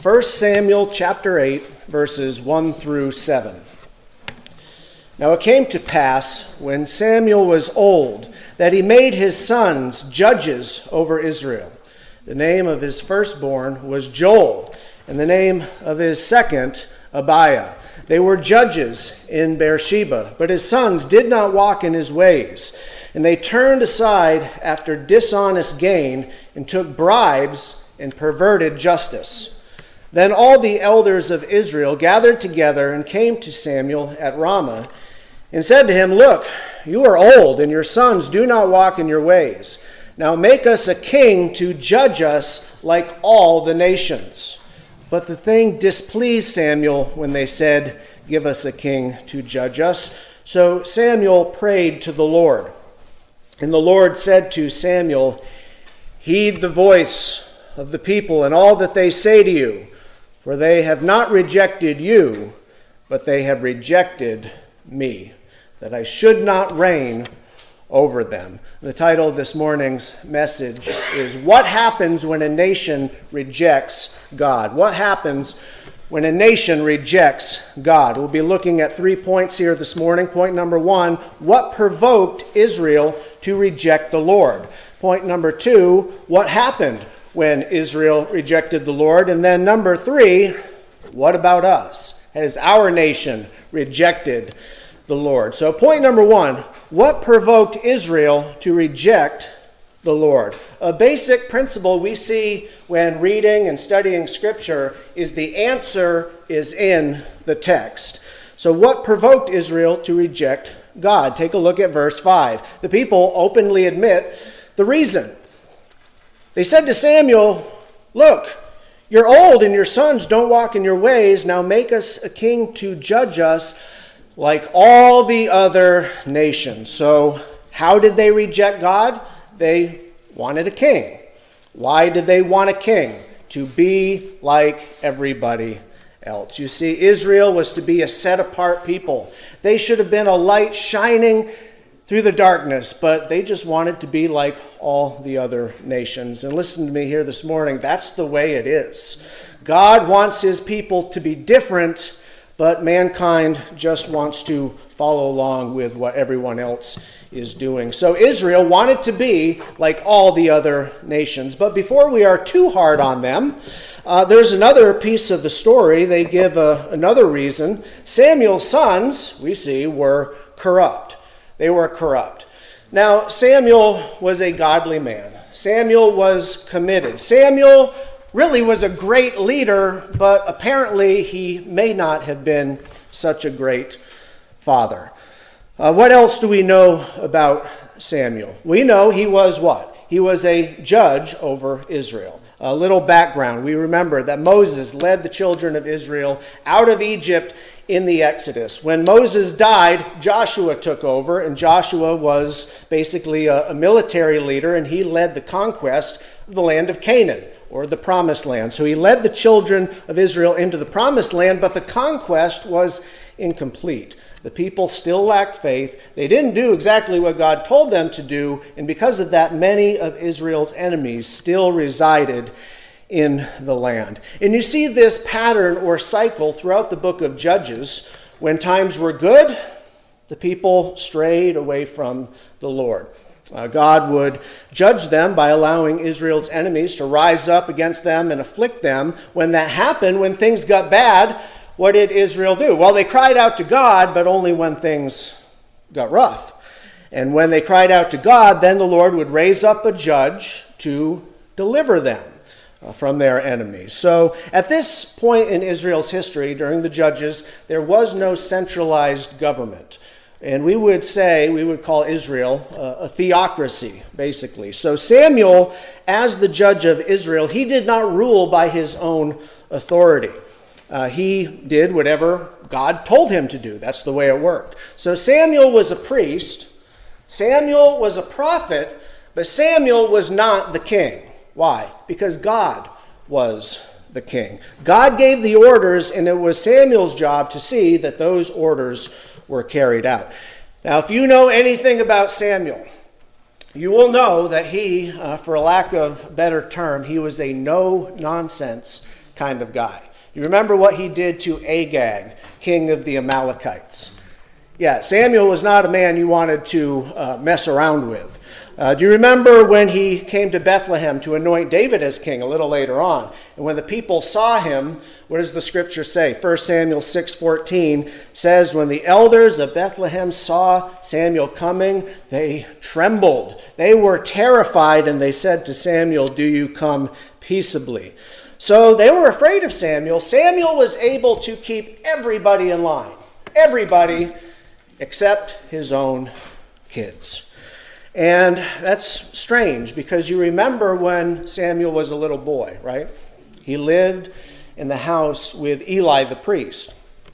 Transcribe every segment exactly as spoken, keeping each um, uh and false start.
First Samuel chapter eight, verses one through seven. Now it came to pass, when Samuel was old, that he made his sons judges over Israel. The name of his firstborn was Joel, and the name of his second, Abiah. They were judges in Beersheba, but his sons did not walk in his ways. And they turned aside after dishonest gain, and took bribes and perverted justice. Then all the elders of Israel gathered together and came to Samuel at Ramah, and said to him, Look, you are old, and your sons do not walk in your ways. Now make us a king to judge us like all the nations. But the thing displeased Samuel when they said, Give us a king to judge us. So Samuel prayed to the Lord. And the Lord said to Samuel, Heed the voice of the people and all that they say to you, for they have not rejected you, but they have rejected me, that I should not reign over them. The title of this morning's message is What Happens When a Nation Rejects God? What happens when a nation rejects God? We'll be looking at three points here this morning. Point number one, what provoked Israel to reject the Lord? Point number two, what happened when Israel rejected the Lord? And then number three, what about us? Has our nation rejected the Lord? So point number one, what provoked Israel to reject the Lord? A basic principle we see when reading and studying Scripture is the answer is in the text. So what provoked Israel to reject God? Take a look at verse five. The people openly admit the reason. They said to Samuel, Look, you're old and your sons don't walk in your ways. Now make us a king to judge us like all the other nations. So how did they reject God? They wanted a king. Why did they want a king? To be like everybody else. You see, Israel was to be a set-apart people. They should have been a light shining through the darkness, but they just wanted to be like all the other nations. And listen to me here this morning, that's the way it is. God wants his people to be different, but mankind just wants to follow along with what everyone else is doing. So Israel wanted to be like all the other nations. But before we are too hard on them, uh, there's another piece of the story. They give a, another reason. Samuel's sons, we see, were corrupt. They were corrupt. Now, Samuel was a godly man. Samuel was committed. Samuel really was a great leader, but apparently he may not have been such a great father. Uh, what else do we know about Samuel? We know he was what? He was a judge over Israel. A little background. We remember that Moses led the children of Israel out of Egypt in the Exodus. When Moses died, Joshua took over, and Joshua was basically a, a military leader, and he led the conquest of the land of Canaan, or the Promised Land. So he led the children of Israel into the Promised Land, but the conquest was incomplete. The people still lacked faith. They didn't do exactly what God told them to do, and because of that, many of Israel's enemies still resided in the land. And you see this pattern or cycle throughout the book of Judges. When times were good, the people strayed away from the Lord. Uh, God would judge them by allowing Israel's enemies to rise up against them and afflict them. When that happened, when things got bad, what did Israel do? Well, they cried out to God, but only when things got rough. And when they cried out to God, then the Lord would raise up a judge to deliver them from their enemies. So at this point in Israel's history, during the Judges, there was no centralized government. And we would say, we would call Israel a, a theocracy, basically. So Samuel, as the judge of Israel, he did not rule by his own authority. Uh, he did whatever God told him to do. That's the way it worked. So Samuel was a priest, Samuel was a prophet, but Samuel was not the king. Why? Because God was the king. God gave the orders, and it was Samuel's job to see that those orders were carried out. Now, if you know anything about Samuel, you will know that he, uh, for a lack of a better term, he was a no-nonsense kind of guy. You remember what he did to Agag, king of the Amalekites. Yeah, Samuel was not a man you wanted to uh, mess around with. Uh, do you remember when he came to Bethlehem to anoint David as king a little later on? And when the people saw him, what does the scripture say? First Samuel six fourteen says, when the elders of Bethlehem saw Samuel coming, they trembled. They were terrified, and they said to Samuel, do you come peaceably? So they were afraid of Samuel. Samuel was able to keep everybody in line. Everybody except his own kids. And that's strange because you remember when Samuel was a little boy, right? He lived in the house with Eli the priest.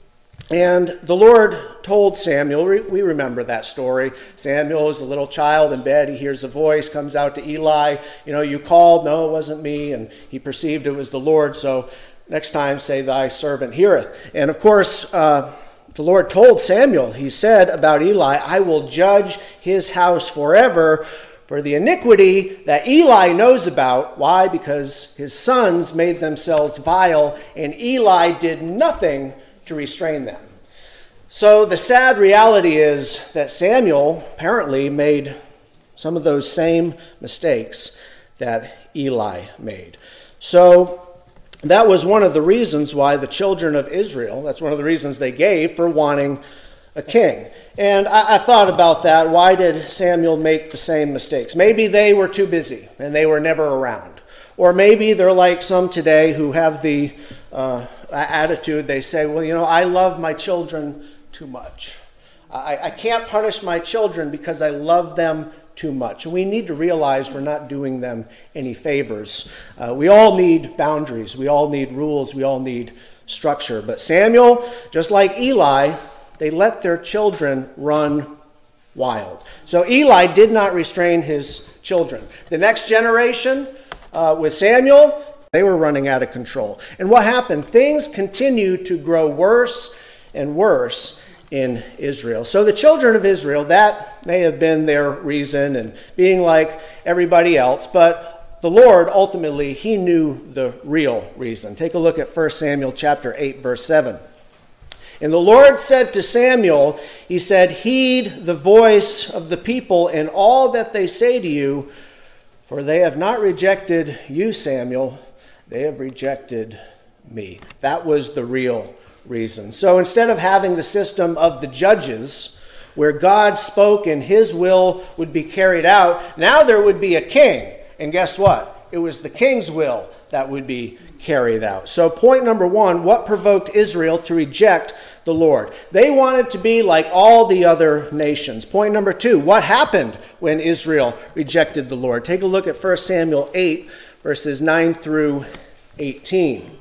And the Lord told Samuel, we remember that story. Samuel is a little child in bed. He hears a voice, comes out to Eli. You know, you called. No, it wasn't me. And he perceived it was the Lord. So next time say, thy servant heareth. And of course, uh, the Lord told Samuel, he said about Eli, I will judge his house forever for the iniquity that Eli knows about. Why? Because his sons made themselves vile, and Eli did nothing to restrain them. So the sad reality is that Samuel apparently made some of those same mistakes that Eli made. So that was one of the reasons why the children of Israel, that's one of the reasons they gave for wanting a king. And I, I thought about that. Why did Samuel make the same mistakes? Maybe they were too busy and they were never around. Or maybe they're like some today who have the uh, attitude, they say, well, you know, I love my children too much. I, I can't punish my children because I love them too much. And we need to realize we're not doing them any favors. Uh, we all need boundaries. We all need rules. We all need structure. But Samuel, just like Eli, they let their children run wild. So Eli did not restrain his children. The next generation uh, with Samuel, they were running out of control. And what happened? Things continued to grow worse and worse in Israel. So the children of Israel, that may have been their reason and being like everybody else, but the Lord ultimately, he knew the real reason. Take a look at First Samuel chapter eight, verse seven. And the Lord said to Samuel, he said, heed the voice of the people in all that they say to you, for they have not rejected you, Samuel, they have rejected me. That was the real reason. So instead of having the system of the judges, where God spoke and his will would be carried out, now there would be a king. And guess what? It was the king's will that would be carried out. So point number one, what provoked Israel to reject the Lord? They wanted to be like all the other nations. Point number two, what happened when Israel rejected the Lord? Take a look at First Samuel eight, verses nine through eighteen.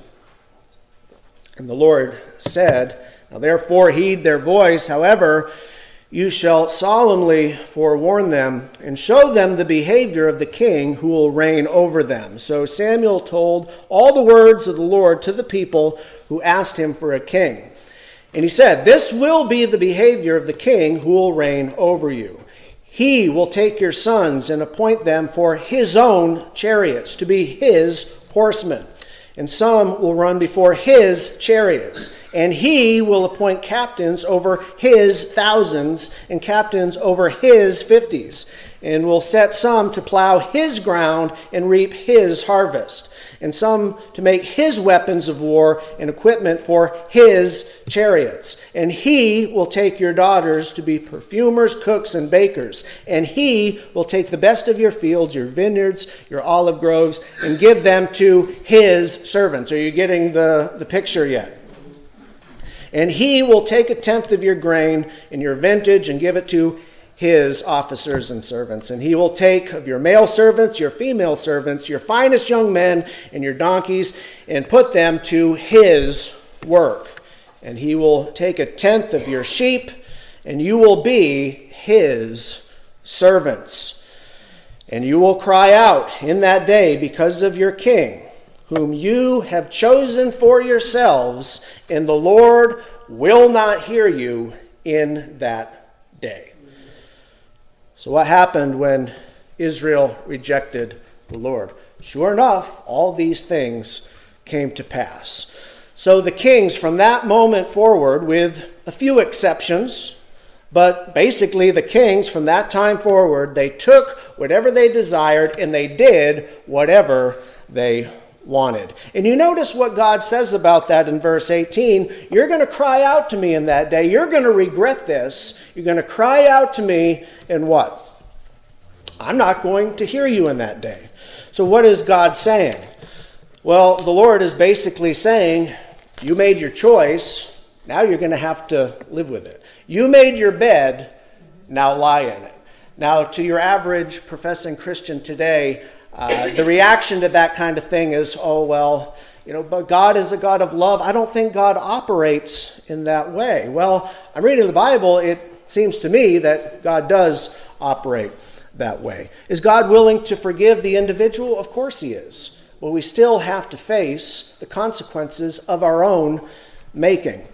And the Lord said, now therefore heed their voice, however, you shall solemnly forewarn them and show them the behavior of the king who will reign over them. So Samuel told all the words of the Lord to the people who asked him for a king. And he said, this will be the behavior of the king who will reign over you. He will take your sons and appoint them for his own chariots, to be his horsemen. And some will run before his chariots. And he will appoint captains over his thousands and captains over his fifties. And will set some to plow his ground and reap his harvest. And some to make his weapons of war and equipment for his chariots. And he will take your daughters to be perfumers, cooks, and bakers. And he will take the best of your fields, your vineyards, your olive groves, and give them to his servants. Are you getting the, the picture yet? And he will take a tenth of your grain and your vintage and give it to his officers and servants. And he will take of your male servants, your female servants, your finest young men, and your donkeys, and put them to his work. And he will take a tenth of your sheep, and you will be his servants. And you will cry out in that day because of your king, whom you have chosen for yourselves, and the Lord will not hear you in that day. So what happened when Israel rejected the Lord? Sure enough, all these things came to pass. So the kings from that moment forward, with a few exceptions, but basically the kings from that time forward, they took whatever they desired and they did whatever they wanted. And you notice what God says about that in verse eighteen. You're going to cry out to me in that day. You're going to regret this. You're going to cry out to me, and what? I'm not going to hear you in that day. So what is God saying? Well, the Lord is basically saying, you made your choice. Now you're going to have to live with it. You made your bed. Now lie in it. Now, to your average professing Christian today, Uh, the reaction to that kind of thing is, oh, well, you know, but God is a God of love. I don't think God operates in that way. Well, I'm reading the Bible. It seems to me that God does operate that way. Is God willing to forgive the individual? Of course he is. But we still have to face the consequences of our own making.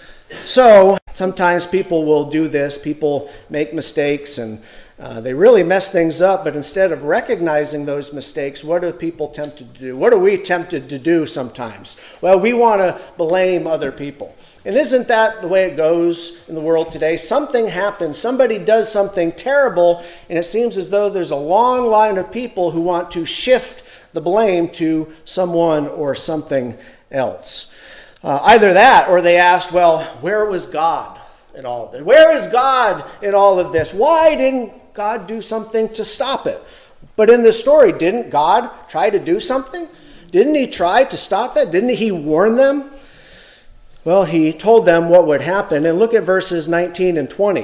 So sometimes people will do this. People make mistakes and Uh, they really mess things up, but instead of recognizing those mistakes, what are people tempted to do? What are we tempted to do sometimes? Well, we want to blame other people. And isn't that the way it goes in the world today? Something happens, somebody does something terrible, and it seems as though there's a long line of people who want to shift the blame to someone or something else. Uh, either that, or they ask, well, where was God in all of this? Where is God in all of this? Why didn't God do something to stop it? But in this story, didn't God try to do something? Didn't he try to stop that? Didn't he warn them? Well, he told them what would happen. And look at verses nineteen and twenty.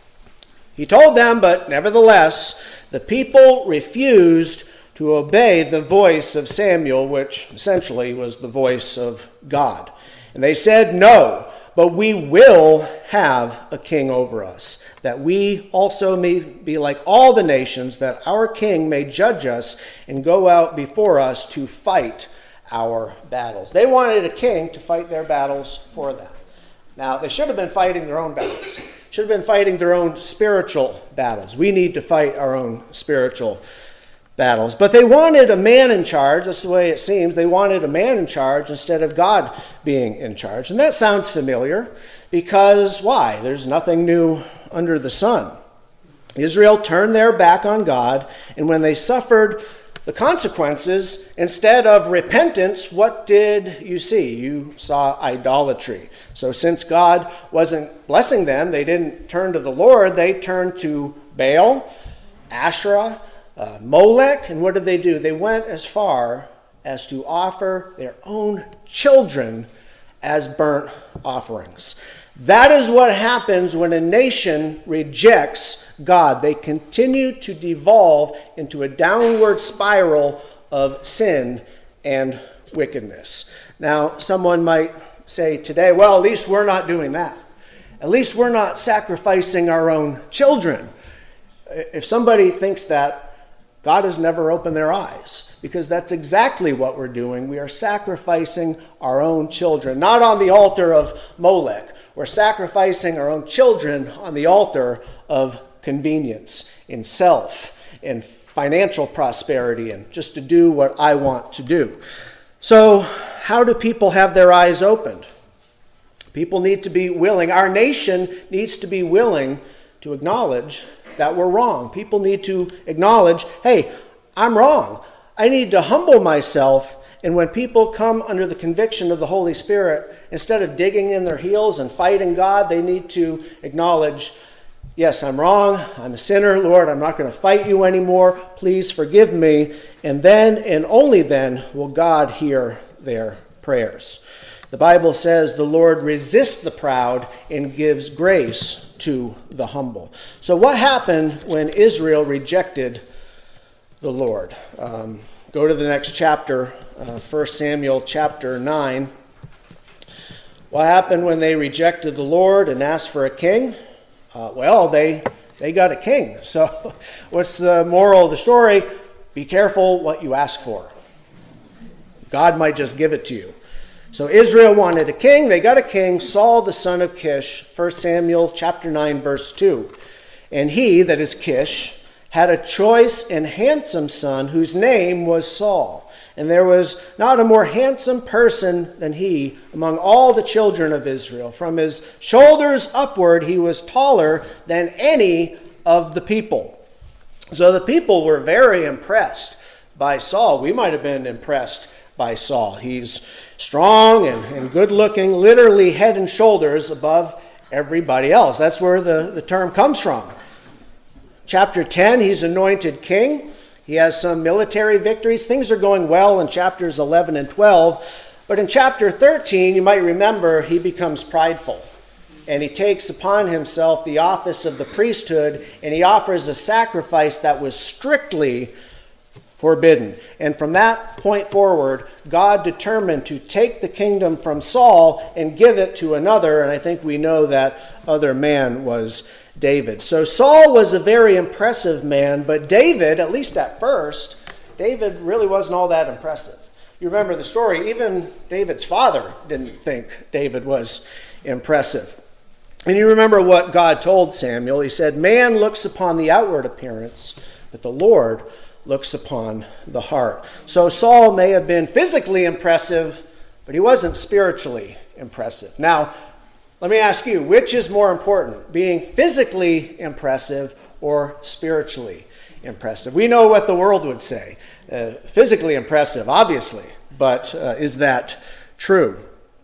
He told them, but nevertheless, the people refused to obey the voice of Samuel, which essentially was the voice of God. And they said, no, but we will have a king over us, that we also may be like all the nations, that our king may judge us and go out before us to fight our battles. They wanted a king to fight their battles for them. Now, they should have been fighting their own battles. Should have been fighting their own spiritual battles. We need to fight our own spiritual battles. But they wanted a man in charge. That's the way it seems. They wanted a man in charge instead of God being in charge. And that sounds familiar because why? There's nothing new under the sun. Israel turned their back on God, and when they suffered the consequences, instead of repentance, what did you see? You saw idolatry. So since God wasn't blessing them, they didn't turn to the Lord. They turned to Baal, Asherah, uh, Molech. And what did they do? They went as far as to offer their own children as burnt offerings. That is what happens when a nation rejects God. They continue to devolve into a downward spiral of sin and wickedness. Now, someone might say today, well, at least we're not doing that. At least we're not sacrificing our own children. If somebody thinks that, God has never opened their eyes, because that's exactly what we're doing. We are sacrificing our own children, not on the altar of Molech. We're sacrificing our own children on the altar of convenience, in self, in financial prosperity, and just to do what I want to do. So how do people have their eyes opened? People need to be willing. Our nation needs to be willing to acknowledge that we're wrong. People need to acknowledge, hey, I'm wrong. I need to humble myself. And when people come under the conviction of the Holy Spirit, instead of digging in their heels and fighting God, they need to acknowledge, yes, I'm wrong. I'm a sinner. Lord, I'm not going to fight you anymore. Please forgive me. And then and only then will God hear their prayers. The Bible says the Lord resists the proud and gives grace to the humble. So what happened when Israel rejected the Lord? Um, go to the next chapter, uh, First Samuel chapter nine. What happened when they rejected the Lord and asked for a king? Uh, well, they they got a king. So what's the moral of the story? Be careful what you ask for. God might just give it to you. So Israel wanted a king. They got a king, Saul the son of Kish, First Samuel chapter nine, verse two. And he, that is Kish, had a choice and handsome son whose name was Saul. And there was not a more handsome person than he among all the children of Israel. From his shoulders upward, he was taller than any of the people. So the people were very impressed by Saul. We might have been impressed by Saul. He's strong and, and good looking, literally head and shoulders above everybody else. That's where the, the term comes from. Chapter ten, he's anointed king. He has some military victories. Things are going well in chapters eleven and twelve. But in chapter thirteen, you might remember, he becomes prideful. And he takes upon himself the office of the priesthood, and he offers a sacrifice that was strictly forbidden. And from that point forward, God determined to take the kingdom from Saul and give it to another. And I think we know that other man was David. So Saul was a very impressive man, but David, at least at first, David really wasn't all that impressive. You remember the story, even David's father didn't think David was impressive. And you remember what God told Samuel. He said, "Man looks upon the outward appearance, but the Lord looks upon the heart." So Saul may have been physically impressive, but he wasn't spiritually impressive. Now, let me ask you, which is more important, being physically impressive or spiritually impressive? We know what the world would say. Uh, physically impressive, obviously, but uh, is that true?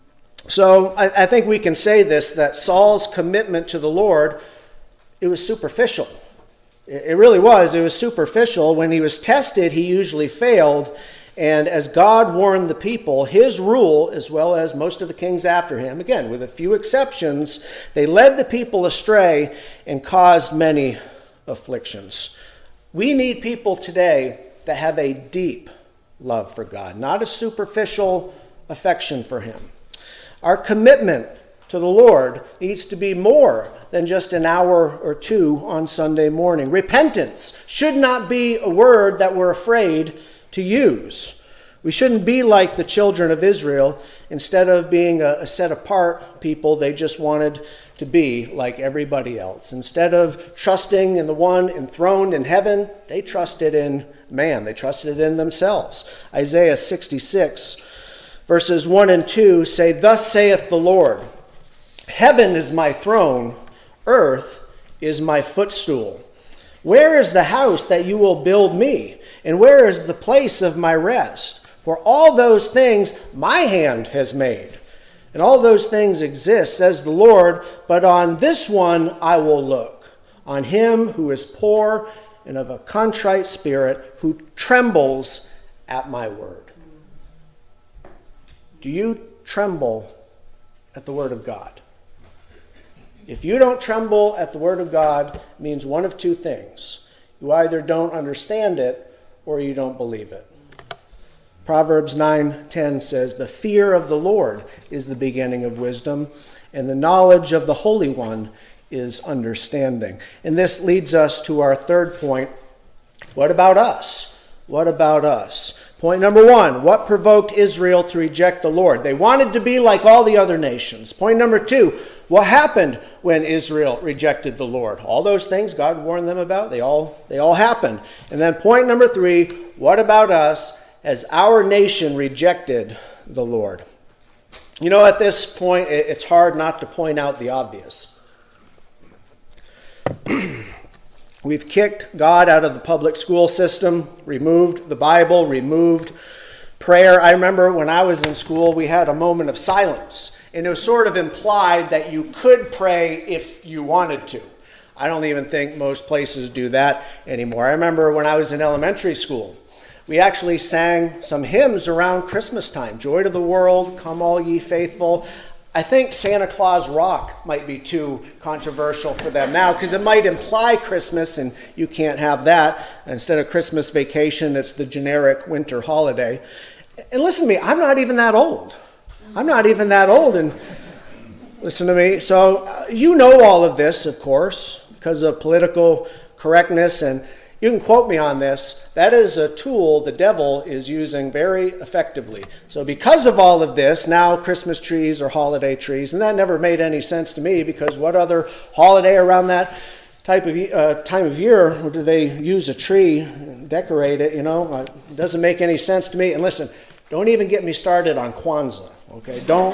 So I, I think we can say this, that Saul's commitment to the Lord, it was superficial. It, it really was. It was superficial. When he was tested, he usually failed. And as God warned the people, his rule, as well as most of the kings after him, again, with a few exceptions, they led the people astray and caused many afflictions. We need people today that have a deep love for God, not a superficial affection for him. Our commitment to the Lord needs to be more than just an hour or two on Sunday morning. Repentance should not be a word that we're afraid to use. We shouldn't be like the children of Israel. Instead of being a, a set-apart people, they just wanted to be like everybody else. Instead of trusting in the one enthroned in heaven, they trusted in man. They trusted in themselves. Isaiah sixty-six, verses one and two say, "Thus saith the Lord, heaven is my throne, earth is my footstool. Where is the house that you will build me? And where is the place of my rest? For all those things my hand has made. And all those things exist, says the Lord, but on this one I will look, on him who is poor and of a contrite spirit, who trembles at my word." Do you tremble at the word of God? If you don't tremble at the word of God, it means one of two things. You either don't understand it or you don't believe it. Proverbs nine ten says, "The fear of the Lord is the beginning of wisdom, and the knowledge of the Holy One is understanding." And this leads us to our third point. What about us? What about us? Point number one, what provoked Israel to reject the Lord? They wanted to be like all the other nations. Point number two, what happened when Israel rejected the Lord? All those things God warned them about, they all, they all happened. And then point number three, what about us as our nation rejected the Lord? You know, at this point, it's hard not to point out the obvious. We've kicked God out of the public school system, removed the Bible, removed prayer. I remember when I was in school, we had a moment of silence. And it was sort of implied that you could pray if you wanted to. I don't even think most places do that anymore. I remember when I was in elementary school, we actually sang some hymns around Christmas time. "Joy to the world, come all ye faithful." I think Santa Claus Rock might be too controversial for them now because it might imply Christmas and you can't have that. Instead of Christmas vacation, it's the generic winter holiday. And listen to me, I'm not even that old. I'm not even that old. And listen to me. So uh, you know all of this, of course, because of political correctness, and you can quote me on this. That is a tool the devil is using very effectively. So because of all of this, now Christmas trees are holiday trees, and that never made any sense to me because what other holiday around that type of uh, time of year do they use a tree and decorate it, you know? Uh, it doesn't make any sense to me. And listen, don't even get me started on Kwanzaa, okay? Don't.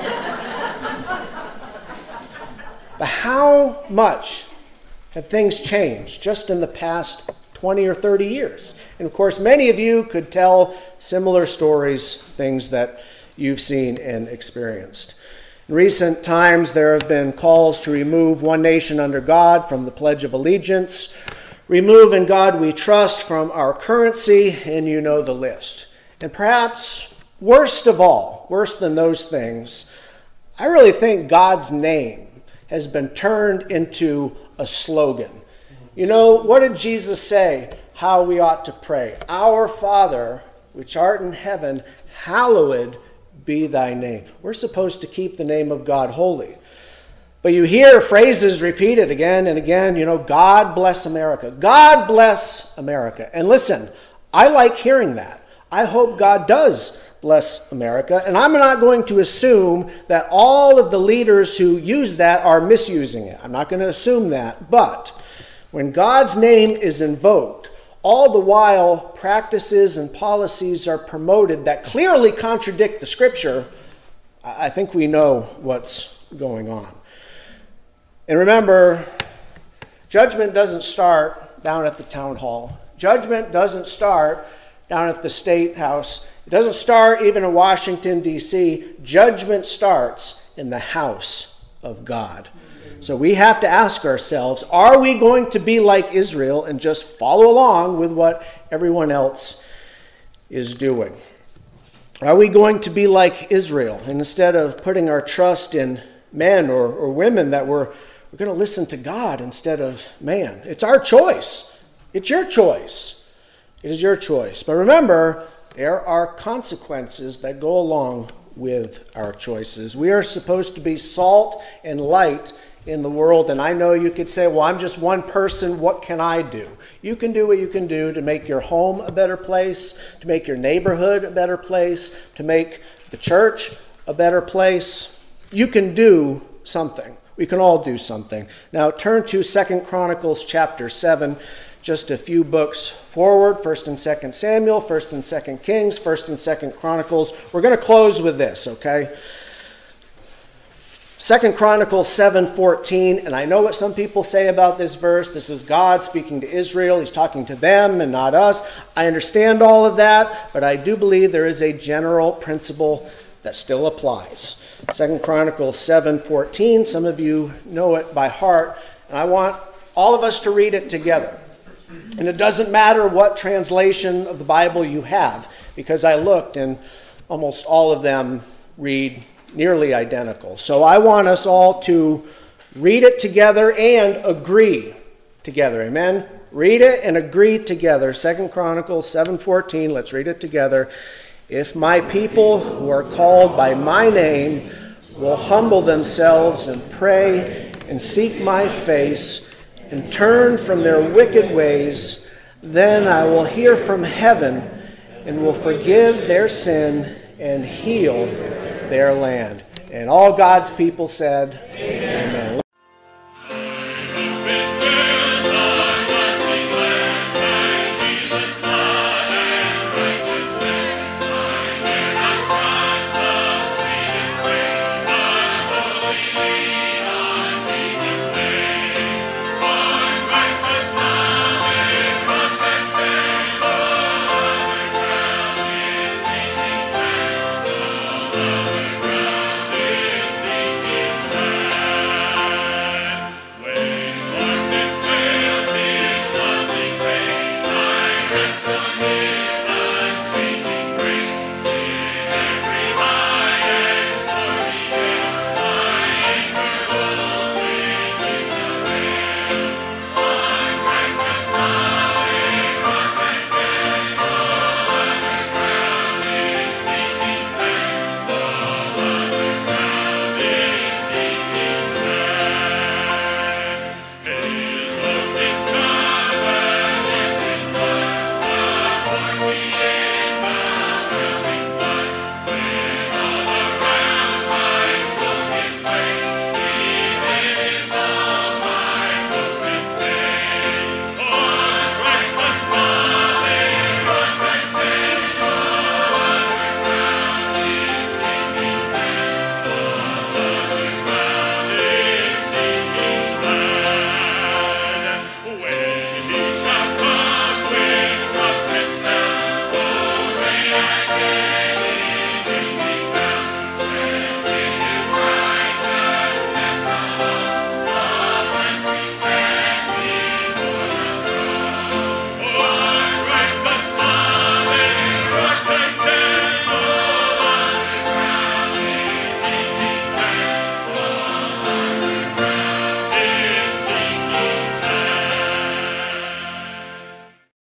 But how much have things changed just in the past twenty or thirty years? And of course, many of you could tell similar stories, things that you've seen and experienced. In recent times, there have been calls to remove one nation under God from the Pledge of Allegiance, remove In God We Trust from our currency, and you know the list. And perhaps worst of all, worse than those things, I really think God's name has been turned into a slogan. You know, what did Jesus say how we ought to pray? Our Father, which art in heaven, hallowed be thy name. We're supposed to keep the name of God holy. But you hear phrases repeated again and again, you know, God bless America. God bless America. And listen, I like hearing that. I hope God does bless America. And I'm not going to assume that all of the leaders who use that are misusing it. I'm not going to assume that. But when God's name is invoked, all the while practices and policies are promoted that clearly contradict the Scripture, I think we know what's going on. And remember, judgment doesn't start down at the town hall. Judgment doesn't start down at the State House. It doesn't start even in Washington, D C Judgment starts in the house of God. So we have to ask ourselves, are we going to be like Israel and just follow along with what everyone else is doing? Are we going to be like Israel, and instead of putting our trust in men or, or women, that we're, we're going to listen to God instead of man? It's our choice. It's your choice. It is your choice. But remember, there are consequences that go along with our choices. We are supposed to be salt and light in the world. And I know you could say, well, I'm just one person. What can I do? You can do what you can do to make your home a better place, to make your neighborhood a better place, to make the church a better place. You can do something. We can all do something. Now turn to Second Chronicles chapter seven, just a few books forward, First and Second Samuel, First and Second Kings, First and Second Chronicles. We're going to close with this, okay? Second Chronicles seven fourteen, and I know what some people say about this verse. This is God speaking to Israel. He's talking to them and not us. I understand all of that, but I do believe there is a general principle that still applies. Second Chronicles seven fourteen, some of you know it by heart, and I want all of us to read it together. And it doesn't matter what translation of the Bible you have, because I looked and almost all of them read nearly identical. So I want us all to read it together and agree together. Amen? Read it and agree together. Second Chronicles seven fourteen, let's read it together. If my people who are called by my name will humble themselves and pray and seek my face and turn from their wicked ways, then I will hear from heaven and will forgive their sin and heal their land. And all God's people said,